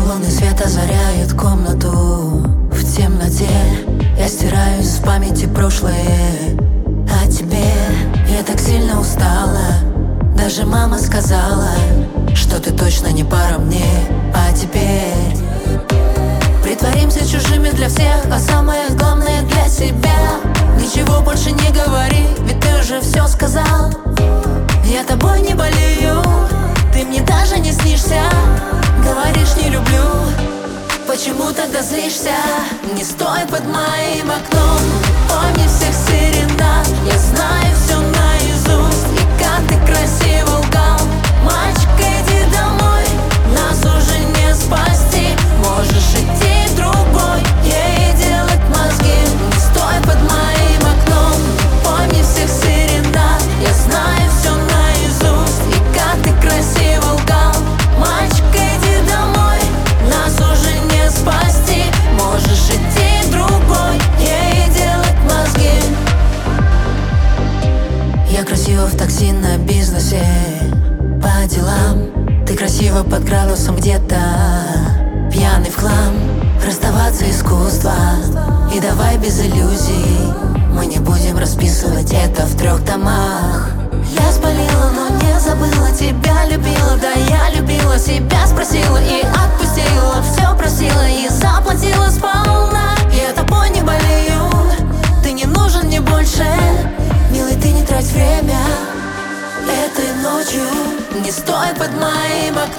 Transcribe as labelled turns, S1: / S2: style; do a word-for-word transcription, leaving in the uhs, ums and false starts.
S1: Лунный свет озаряет комнату. В темноте я стираю из памяти прошлое. О тебе я так сильно устала. Даже мама сказала, что ты точно не пара мне. А теперь притворимся чужими для всех, а самое главное для себя. Ничего больше не говори, ведь ты уже все сказал. Я тобой не болею, ты мне даже не снишься. Говоришь, не люблю, почему тогда злишься? Не стой под моим окном, помни всех серенад. Я знаю все наизусть, и как ты красиво лгал. Мальчик, иди домой, нас уже не спасти. Можешь идти другой, ей делать мозги. Не стой под моим окном, помни всех серенад. Я знаю все наизусть, и как ты красиво лгал. Мальчик, иди домой, нас уже не спасти. Можешь идти другой, ей делать мозги. Я красиво в такси на бизнесе, по делам. Ты красиво под градусом где-то, пьяный в хлам. Расставаться искусство, и давай без иллюзий. Мы не будем расписывать это в трех томах. Я спалила, но не забыла, тебя любила. Да, я любила, себя спросила и отпустила. Все просила и заплатила сполна. Я тобой не болею, ты не нужен мне больше. Милый, ты не трать время этой ночью. Не стой под моим окном,